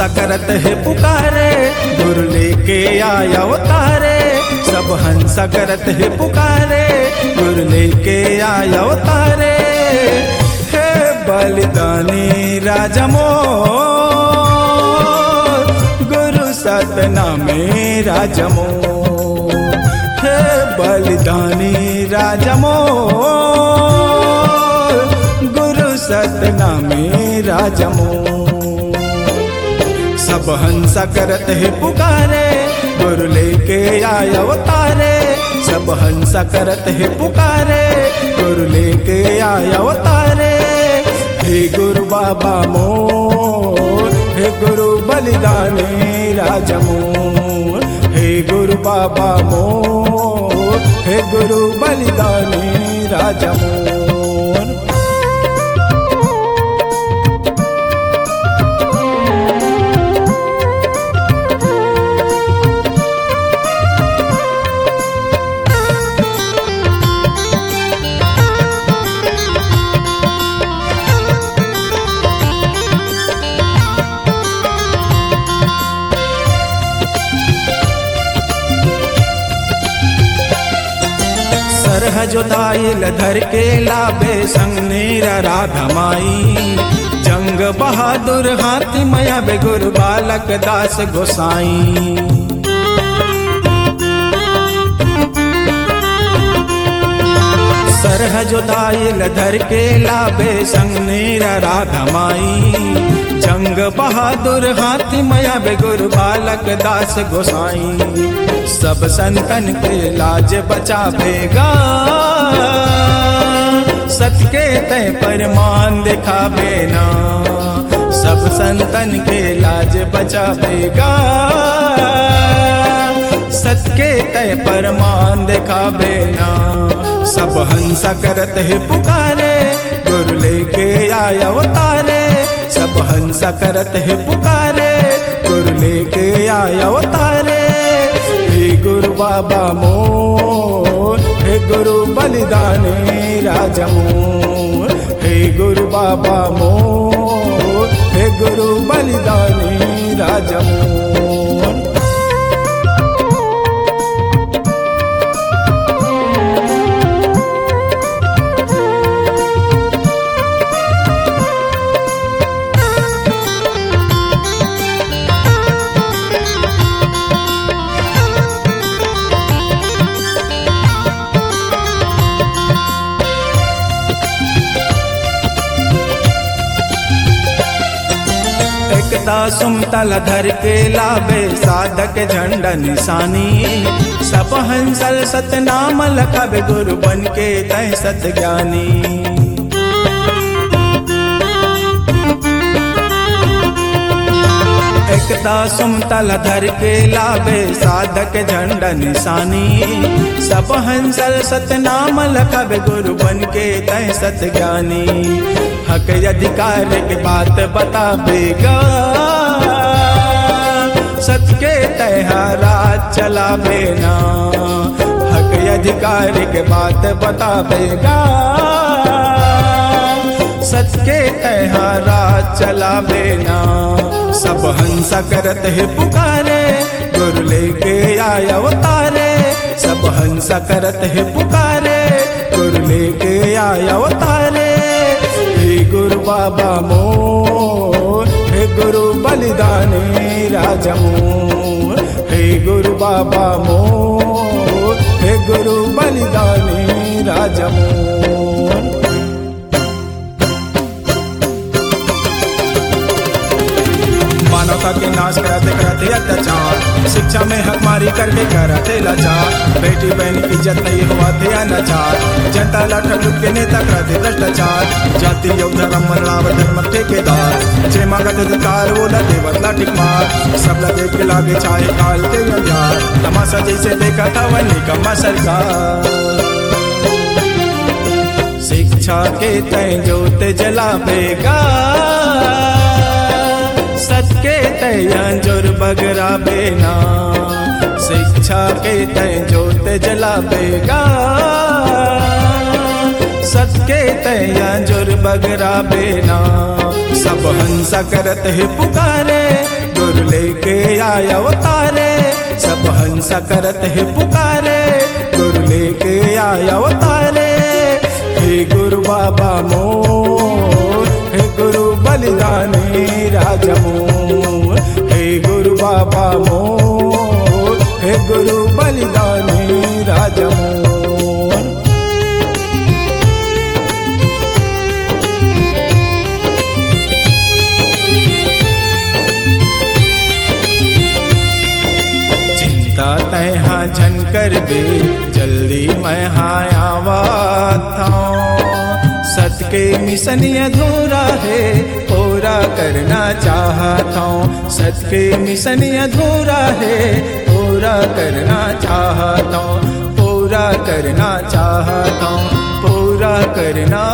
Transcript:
करत है पुकारे, गुरु लेके आया अवतारे। सब हंस करत है पुकारे, गुरु लेके आया अवतारे। हे बलिदानी राजा मोर, गुरु सतनामे राजा मोर। हे बलिदानी राजा मोर, गुरु सतनामे राजा मोर। सब हंस करत है पुकारे, गुरु लेके आया अवतारे। सब हंस करत है पुकारे, गुरु लेके आया अवतारे। हे गुरु बाबा मोर, हे गुरु बलिदानी राजा मोर। हे गुरु बाबा मोर, हे गुरु बलिदानी राजा मोर। सरह जोताइल धर के लाबे संग नीरा राधा माई। जंग बहादुर हाथी मया बे गुरु बालक दास गोसाई। सरह जोताइल धर के लाबे संग नीरा राधा माई। जंग बहादुर हाथी मया बे गुरु बालक दास गोसाई। सब संतन के लाज बचावेगा, सत्य के तय परमान दिखावे ना। सब संतन के लाज बचावेगा, सत्य के तय परमान दिखावे ना। सब हंस करत है पुकारे, गुरु लेके आया अवतारे। सब हंस करत है पुकारे, गुरु लेके आया अवतारे। हे गुरु बाबा मोर, हे गुरु बलिदानी राजा मोर। हे गुरु बाबा मोर, हे गुरु बलिदानी राजा मोर। सुमतल धर के लाबे साधक झंडा निशानी। सब हंसल सतनाम लखबे गुरु बन के तय सत ज्ञानी। एकता सुमतल धर के लाबे साधक झंडा निशानी। सब हंसल सतनाम लखबे गुरु बन के तय सत ज्ञानी। हक अधिकार की बात बतावेगा, सत्य के तैहारा चलावे ना। हक अधिकार की बात बतावेगा, सत्य के तैहारा चलावे ना। सब हंस करत है पुकारे, गुरु लेके आया अवतारे। सब हंस करत है पुकारे, गुरु लेके आया अवतारे। हे गुरु बाबा मोर, हे गुरु बलिदानी राजा मोर। हे गुरु बाबा मोर, हे गुरु बलिदानी राजा मोर। मानवता के नाश कराते कराते अत्याचार, शिक्षा में हकमारी करके कराते लाचार। बेटी बहन की इज्जत नहीं हुआ थे अनाचार, जनता लाठा लुट के नेता कराते भ्रष्टाचार। जाति योग धर्म मरणाव धर्म ठेकेदार, जे मांगत अधिकार वो लगे बदला टिक मार। सब लगे के लागे चाहे काल के अंधार, तमाशा जैसे देखा था वह निकम्मा सरकार। शिक्षा के तय जोत जलावेगा, सत्य के तय अंजुर बगरावे ना। शिक्षा के तय जोत जलावेगा, सत्य के तय अंजुर बगरावे ना। सब हंस करत है पुकारे, गुरु लेके आया अवतारे, सब हंस करत है पुकारे, गुरु लेके आया अवतारे। हे गुरु बाबा मोर, हे गुरु बलिदानी राजा मोर, हे गुरु बाबा मोर, हे गुरु बलिदानी राजा मोर। चिंता तैहा झन कर दे, जल्दी मैं हाँ आवत हूँ। सत के मिशन अधूरा है, पूरा करना चाहता हूँ। सत के मिशन अधूरा है, पूरा करना चाहता हूँ, पूरा करना चाहता हूँ, पूरा करना